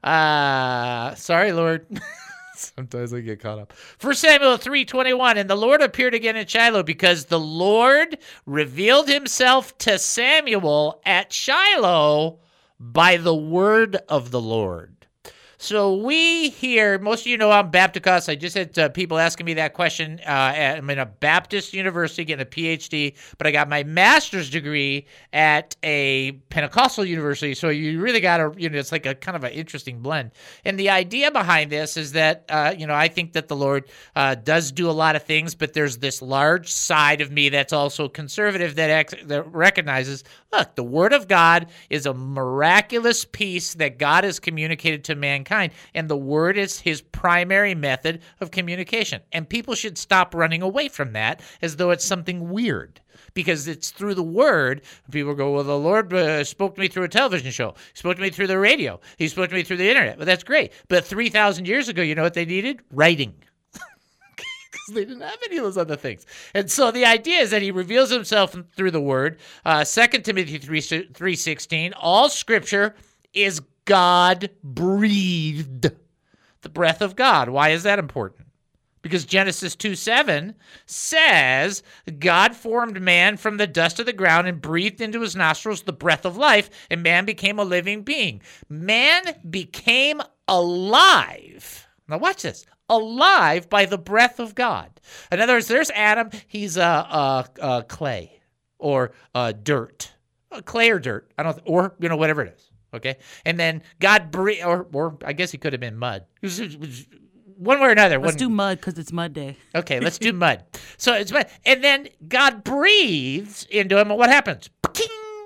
Sorry, Lord. Sometimes I get caught up. 1 Samuel 3:21, and the Lord appeared again in Shiloh because the Lord revealed himself to Samuel at Shiloh by the word of the Lord. So we here, most of you know I'm Baptist. I just had people asking me that question. I'm in a Baptist university getting a PhD, but I got my master's degree at a Pentecostal university. So you really got to, it's like a kind of an interesting blend. And the idea behind this is that, I think that the Lord does do a lot of things, but there's this large side of me that's also conservative that recognizes, look, the Word of God is a miraculous piece that God has communicated to mankind. And the word is his primary method of communication. And people should stop running away from that as though it's something weird. Because it's through the word, people go, well, the Lord spoke to me through a television show. He spoke to me through the radio. He spoke to me through the internet. Well, that's great. But 3,000 years ago, you know what they needed? Writing. Because they didn't have any of those other things. And so the idea is that he reveals himself through the word. 2 Timothy 3:16, all scripture is God-breathed, the breath of God. Why is that important? Because Genesis 2:7 says, God formed man from the dust of the ground and breathed into his nostrils the breath of life, and man became a living being. Man became alive. Now watch this. Alive by the breath of God. In other words, there's Adam. He's clay or dirt. Clay or dirt. Or whatever it is. Okay, and then God breathed, or I guess he could have been mud. It was one way or another. Let's do mud because it's mud day. Okay, let's do mud. So it's mud, and then God breathes into him, and what happens? Ping!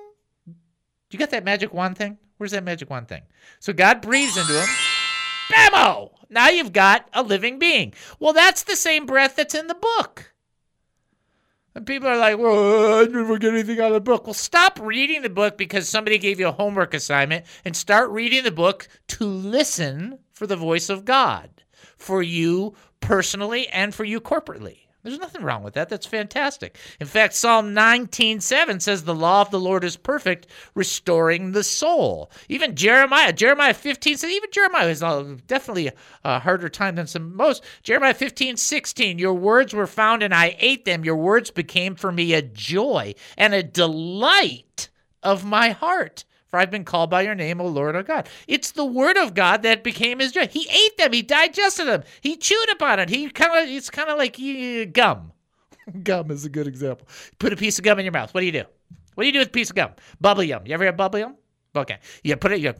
You got that magic wand thing? Where's that magic wand thing? So God breathes into him. Bammo! Now you've got a living being. Well, that's the same breath that's in the book. And people are like, well, I never get anything out of the book. Well, stop reading the book because somebody gave you a homework assignment and start reading the book to listen for the voice of God for you personally and for you corporately. There's nothing wrong with that. That's fantastic. In fact, Psalm 19:7 says the law of the Lord is perfect, restoring the soul. Even Jeremiah 15 says, even Jeremiah is definitely a harder time than most. Jeremiah 15:16, your words were found and I ate them. Your words became for me a joy and a delight of my heart. For I've been called by your name, O Lord our God. It's the word of God that became his joy. He ate them. He digested them. He chewed upon it. It's kind of like gum. Gum is a good example. Put a piece of gum in your mouth. What do you do? What do you do with a piece of gum? Bubble yum. You ever have bubble yum? Okay. You put it,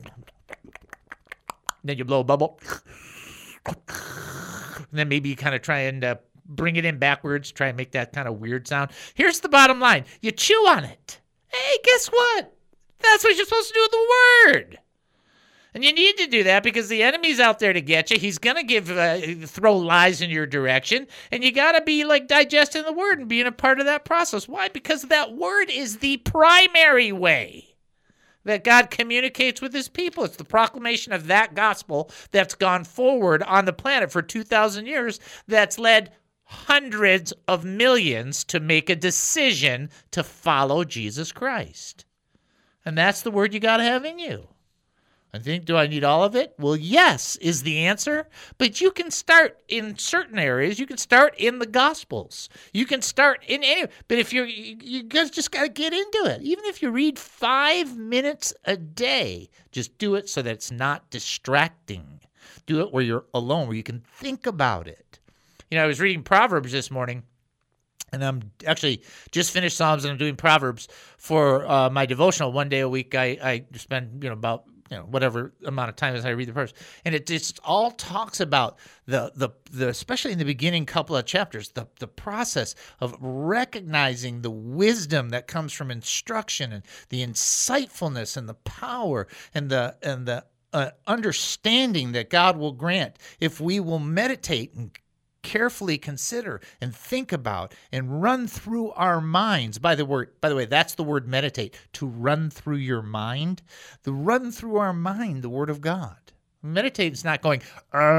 then you blow a bubble. And then maybe you kind of try and bring it in backwards, try and make that kind of weird sound. Here's the bottom line. You chew on it. Hey, guess what? That's what you're supposed to do with the word. And you need to do that because the enemy's out there to get you. He's going to throw lies in your direction. And you got to be like digesting the word and being a part of that process. Why? Because that word is the primary way that God communicates with his people. It's the proclamation of that gospel that's gone forward on the planet for 2,000 years that's led hundreds of millions to make a decision to follow Jesus Christ. And that's the word you got to have in you. I think, do I need all of it? Well, yes is the answer. But you can start in certain areas. You can start in the Gospels. You can start in any. But if you guys just got to get into it. Even if you read 5 minutes a day, just do it so that it's not distracting. Do it where you're alone, where you can think about it. I was reading Proverbs this morning. And I'm actually just finished Psalms, and I'm doing Proverbs for my devotional. One day a week, I spend about whatever amount of time as I read the Proverbs, and it just all talks about the especially in the beginning couple of chapters, the process of recognizing the wisdom that comes from instruction and the insightfulness and the power and the understanding that God will grant if we will meditate and carefully consider and think about and run through our minds. By the way, that's the word meditate, to run through your mind. The run through our mind, the Word of God. Meditate is not going,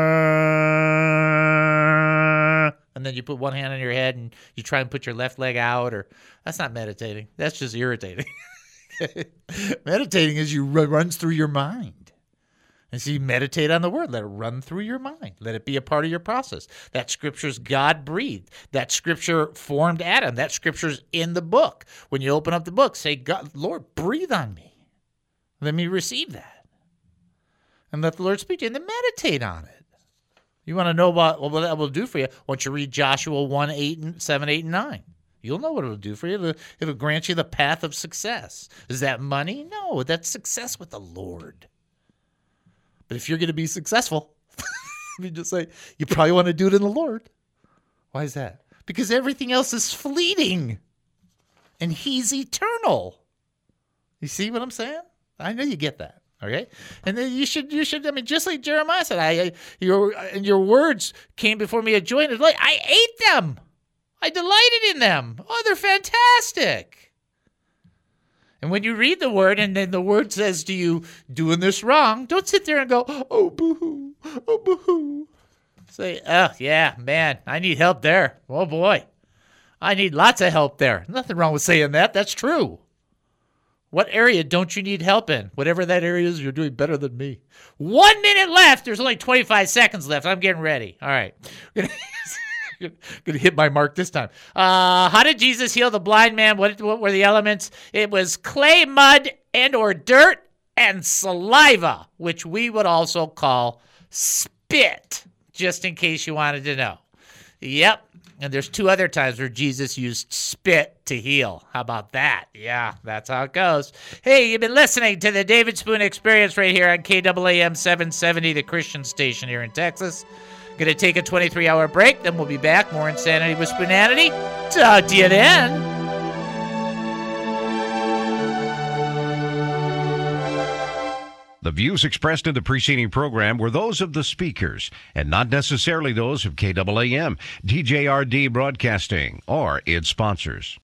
and then you put one hand on your head and you try and put your left leg out, or that's not meditating. That's just irritating. Meditating is you runs through your mind. And so you meditate on the Word. Let it run through your mind. Let it be a part of your process. That Scripture's God-breathed. That Scripture formed Adam. That Scripture's in the book. When you open up the book, say, God, Lord, breathe on me. Let me receive that. And let the Lord speak to you. And then meditate on it. You want to know what that will do for you? Once you read Joshua 1, 7, 8, and 9. You'll know what it'll do for you. It'll grant you the path of success. Is that money? No, that's success with the Lord. But if you're going to be successful, you just say, you probably want to do it in the Lord. Why is that? Because everything else is fleeting, and He's eternal. You see what I'm saying? I know you get that. Okay, and then you should. I mean, just like Jeremiah said, your words came before me a joy and a delight. I ate them. I delighted in them. Oh, they're fantastic. And when you read the Word and then the Word says to you, doing this wrong, don't sit there and go, oh, boo-hoo, oh, boo-hoo. Say, oh, yeah, man, I need help there. Oh, boy, I need lots of help there. Nothing wrong with saying that. That's true. What area don't you need help in? Whatever that area is, you're doing better than me. 1 minute left. There's only 25 seconds left. I'm getting ready. All right. Gonna hit my mark this time. How did Jesus heal the blind man? What were the elements? It was clay, mud, and or dirt, and saliva, which we would also call spit, just in case you wanted to know. Yep. And there's 2 other times where Jesus used spit to heal. How about that? Yeah, that's how it goes. Hey, you've been listening to the David Spoon Experience right here on KAAM 770, the Christian station here in Texas. Going to take a 23-hour break, then we'll be back. More Insanity with Spoonanity. Talk to you then. The views expressed in the preceding program were those of the speakers and not necessarily those of KAAM, DJRD Broadcasting, or its sponsors.